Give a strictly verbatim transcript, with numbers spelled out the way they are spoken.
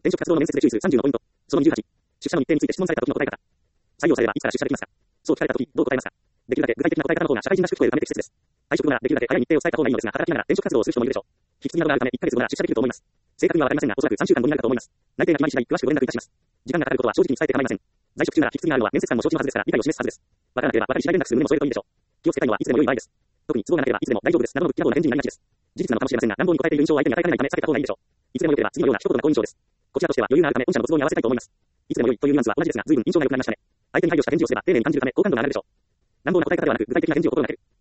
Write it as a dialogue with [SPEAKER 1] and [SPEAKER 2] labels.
[SPEAKER 1] 転職活動の面接で注意するさんじゅうのポイント。そのにじゅうはち、出社の日程について質問された時の答え方。採用されればいつから出社できますか。そう聞かれた時、どう答えますか。できるだけ具体的な答え方の方が社会人らしく聞こえるため適切です。退職後ならできるだけ早い日程を伝えた方がいいのですが、働きながら転職活動をする人もいるでしょう。引き継ぎなどがあるためいっかげつごなら出社できると思います。正確にはわかりませんが、おそらくさんしゅうかんごになるかと思います。内定が決まり次第詳しくご連絡いたします。時間がかかることは正直に伝えて構いません。在職中なら引き継ぎがあるのは面接官も承知のはずですから理解を示すはずです。わからなければ分かり次第連絡する旨も添えるといいでしょう。気をつけたいのはいつでも良い場合です。特に都合がなければいつでも大丈夫です。などのぶっきらぼうな返事になりがちです。事実なのかもしれませんが、乱暴に答えている印象を相手に与えかねないため避けた方がいいでしょう。いつでも良ければ次のような一言が好印象です。こちらとしては余裕があるため御社のご都合に合わせたいと思います。いつでも良いというニュアンスは同じですが、随分印象が良くなりましたね。相手に配慮した返事をすれば丁寧に感じるため好感度が上がるでしょう。乱暴な答え方ではなく具体的な返事を心がける。